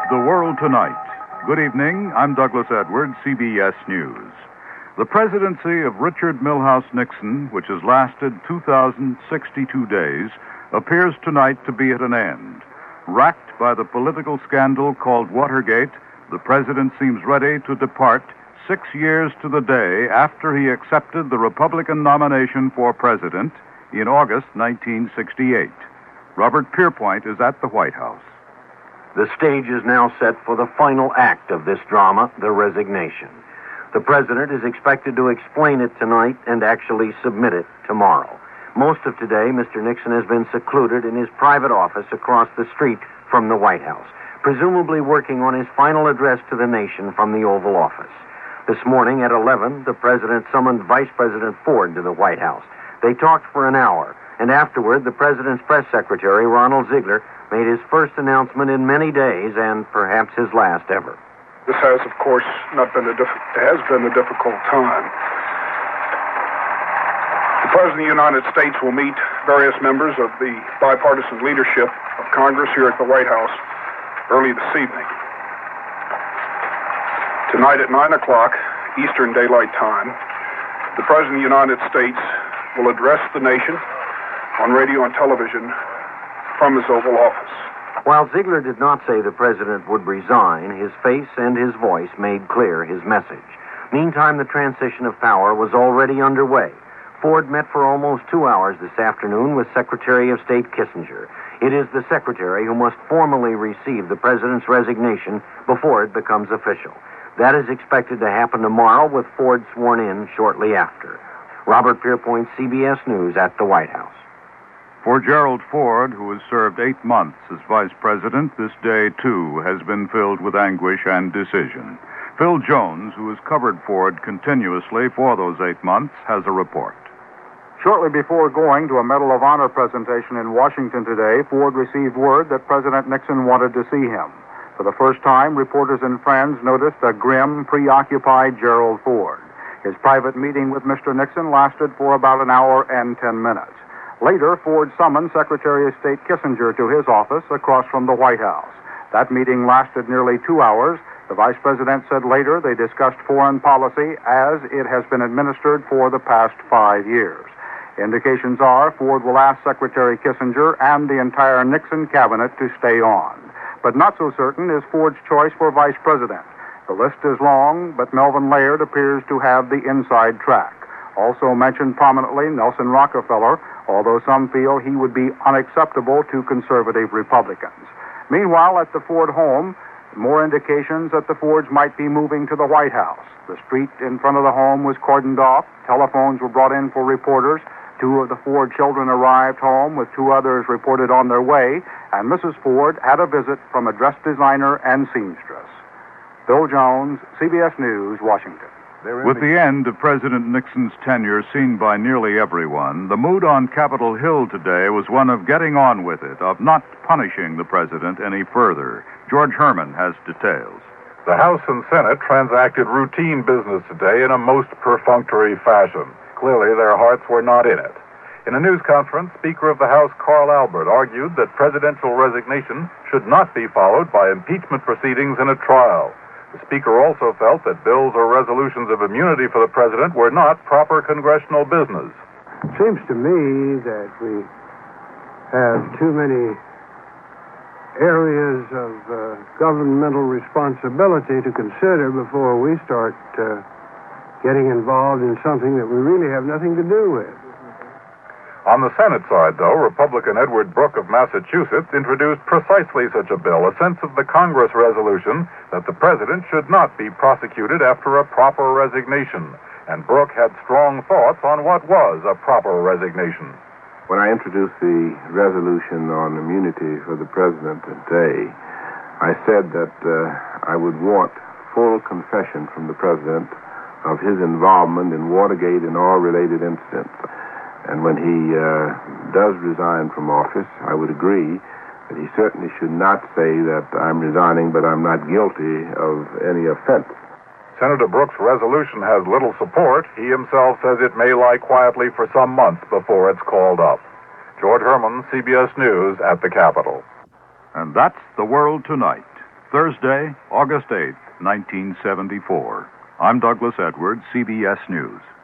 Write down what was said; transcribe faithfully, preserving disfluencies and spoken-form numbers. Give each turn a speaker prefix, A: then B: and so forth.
A: The World Tonight. Good evening. I'm Douglas Edwards, C B S News. The presidency of Richard Milhous Nixon, which has lasted two thousand sixty-two days, appears tonight to be at an end. Racked by the political scandal called Watergate, the president seems ready to depart six years to the day after he accepted the Republican nomination for president in August nineteen sixty-eight. Robert Pierpoint is at the White House.
B: The stage is now set for the final act of this drama, the resignation. The president is expected to explain it tonight and actually submit it tomorrow. Most of today, Mister Nixon has been secluded in his private office across the street from the White House, presumably working on his final address to the nation from the Oval Office. This morning at eleven, the president summoned Vice President Ford to the White House. They talked for an hour, and afterward, the president's press secretary, Ronald Ziegler, made his first announcement in many days and perhaps his last ever.
C: This has, of course, not been a diff- has been a difficult time. The President of the United States will meet various members of the bipartisan leadership of Congress here at the White House early this evening. Tonight at nine o'clock Eastern Daylight Time, the President of the United States will address the nation on radio and television from his Oval Office.
B: While Ziegler did not say the president would resign, his face and his voice made clear his message. Meantime, the transition of power was already underway. Ford met for almost two hours this afternoon with Secretary of State Kissinger. It is the secretary who must formally receive the president's resignation before it becomes official. That is expected to happen tomorrow, with Ford sworn in shortly after. Robert Pierpoint, C B S News at the White House.
A: For Gerald Ford, who has served eight months as vice president, this day, too, has been filled with anguish and decision. Phil Jones, who has covered Ford continuously for those eight months, has a report.
D: Shortly before going to a Medal of Honor presentation in Washington today, Ford received word that President Nixon wanted to see him. For the first time, reporters and friends noticed a grim, preoccupied Gerald Ford. His private meeting with Mister Nixon lasted for about an hour and ten minutes. Later, Ford summoned Secretary of State Kissinger to his office across from the White House. That meeting lasted nearly two hours. The vice president said later they discussed foreign policy as it has been administered for the past five years. Indications are Ford will ask Secretary Kissinger and the entire Nixon cabinet to stay on. But not so certain is Ford's choice for vice president. The list is long, but Melvin Laird appears to have the inside track. Also mentioned prominently, Nelson Rockefeller, although some feel he would be unacceptable to conservative Republicans. Meanwhile, at the Ford home, more indications that the Fords might be moving to the White House. The street in front of the home was cordoned off. Telephones were brought in for reporters. Two of the Ford children arrived home, with two others reported on their way, and Missus Ford had a visit from a dress designer and seamstress. Phil Jones, C B S News, Washington.
A: With the end of President Nixon's tenure seen by nearly everyone, the mood on Capitol Hill today was one of getting on with it, of not punishing the president any further. George Herman has details.
E: The House and Senate transacted routine business today in a most perfunctory fashion. Clearly, their hearts were not in it. In a news conference, Speaker of the House Carl Albert argued that presidential resignation should not be followed by impeachment proceedings in a trial. The Speaker also felt that bills or resolutions of immunity for the President were not proper congressional business.
F: It seems to me that we have too many areas of uh, governmental responsibility to consider before we start uh, getting involved in something that we really have nothing to do with.
E: On the Senate side, though, Republican Edward Brooke of Massachusetts introduced precisely such a bill, a sense of the Congress resolution that the president should not be prosecuted after a proper resignation. And Brooke had strong thoughts on what was a proper resignation.
G: When I introduced the resolution on immunity for the president today, I said that uh, I would want full confession from the president of his involvement in Watergate and all related incidents. And when he uh, does resign from office, I would agree that he certainly should not say that I'm resigning, but I'm not guilty of any offense.
E: Senator Brooks' resolution has little support. He himself says it may lie quietly for some months before it's called up. George Herman, C B S News, at the Capitol.
A: And that's The World Tonight. Thursday, August eighth, nineteen seventy-four. I'm Douglas Edwards, C B S News.